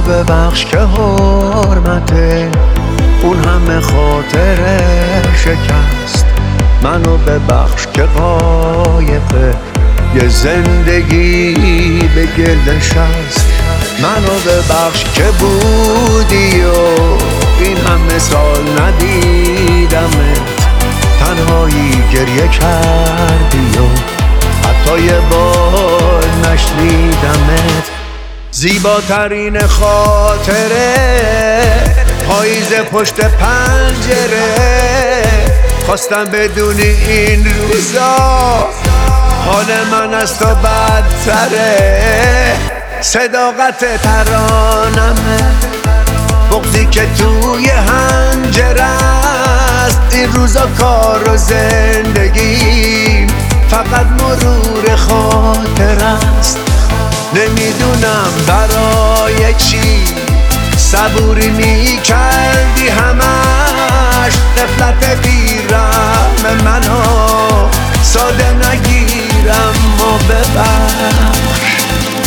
ببخش که حرمت اون همه خاطر شکست. منو ببخش که قایق یه زندگی به گل نشست. منو ببخش که بودی و این همه سال ندیدمت، تنهایی گریه کردی و حتی یه بار نشنیدمت. زیباترین خاطره پاییز پشت پنجره، خواستم بدونی این روزا حال من از تو بدتره. صداقت ترانمه، بغضی که توی حنجره است. این روزا کار و زندگی فقط مرور خاطر است. نمیدونم برای چی صبوری میکردی همش، غفلت بیرحم منو ساده نگیرم و ببخش.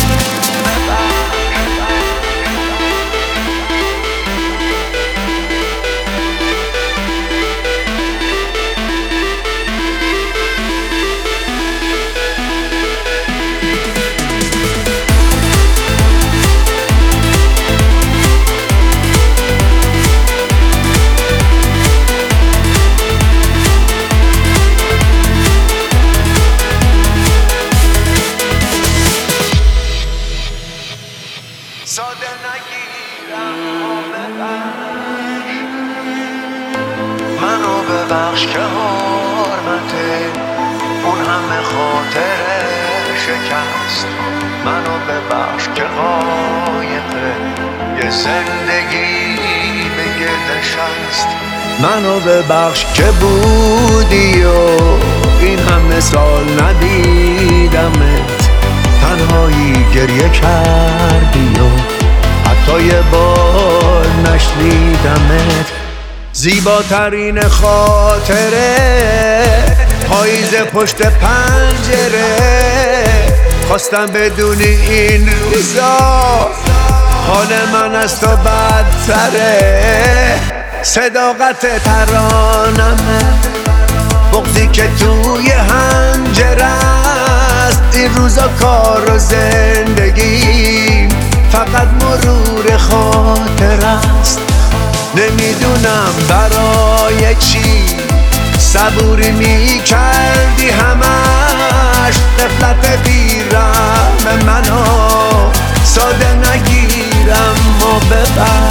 ساده نگیرم و ببخش. منو ببخش که حرمت اون همه خاطر شکست. منو ببخش که قایق یه زندگی به گل نشست. منو ببخش که بودی و این همه سال ندیدمت، تنهایی گریه کردی و حتی یه بار نشنیدمت. زیباترین خاطره پاییز پشت پنجره، خواستم بدونی این روزا حال من از تو بدتره. صداقت ترانمه، بغضی که توی حنجره است. این روزا کار و زندگی فقط مرور خاطر است. نمیدونم برای چی صبوری میکردی همش، غفلت بیرحم منو ساده نگیرم و ببخش.